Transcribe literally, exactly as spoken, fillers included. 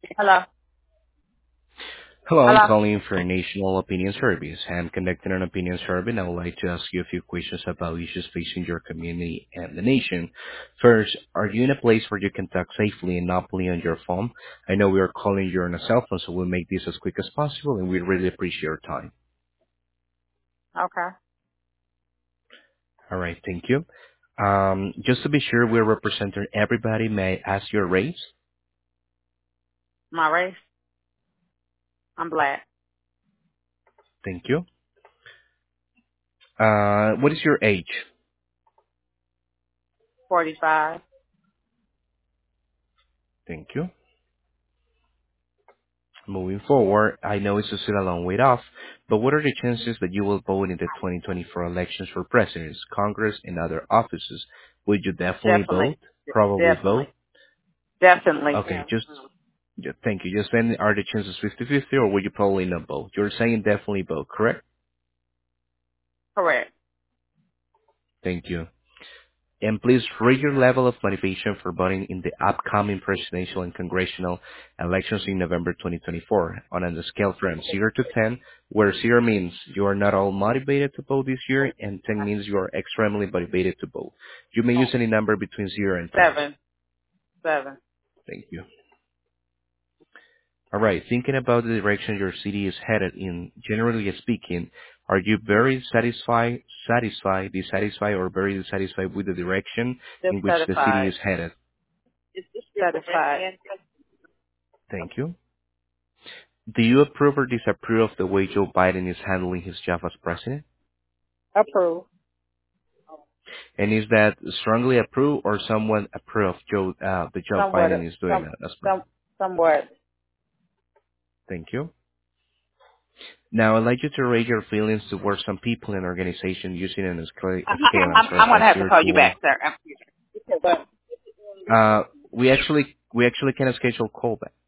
Hello. Hello, I'm Hello. calling for a national opinion service. I'm conducting an opinion survey, and I would like to ask you a few questions about issues facing your community and the nation. First, are you in a place where you can talk safely and not play on your phone? I know we are calling you on a cell phone, so we'll make this as quick as possible, and we really appreciate your time. Okay. All right, thank you. Um, just to be sure we're representing everybody, may I ask your race? My race. I'm black. Thank you. Uh, what is your age? Forty-five. Thank you. Moving forward, I know it's still a long way off, but what are the chances that you will vote in the twenty twenty-four elections for presidents, Congress, and other offices? Would you definitely Definitely. vote? Probably Definitely. vote? Definitely. Okay, just, ju- thank you. Just then, are the chances fifty-fifty, or would you probably not vote? You're saying definitely vote, correct? Correct. Thank you. And please rate your level of motivation for voting in the upcoming presidential and congressional elections in November twenty twenty-four on a scale from zero to ten, where zero means you are not all motivated to vote this year and ten means you are extremely motivated to vote. You may use any number between zero and ten. Seven. Seven. Thank you. All right. Thinking about the direction your city is headed in, generally speaking, are you very satisfied, satisfied, dissatisfied, or very dissatisfied with the direction in which the city Dissatisfied. is headed? Satisfied. Thank you. Do you approve or disapprove of the way Joe Biden is handling his job as president? Approved. And is that strongly approve or somewhat approve of Joe, uh, the job Somewhat. Biden is doing Some. as Some. president? Somewhat. Thank you. Now, I'd like you to rate your feelings towards some people and organizations using an scale, I, a scale I, as I'm. far I'm as gonna have to zero call to you one. back, sir. But Uh, we actually, we actually can schedule callback.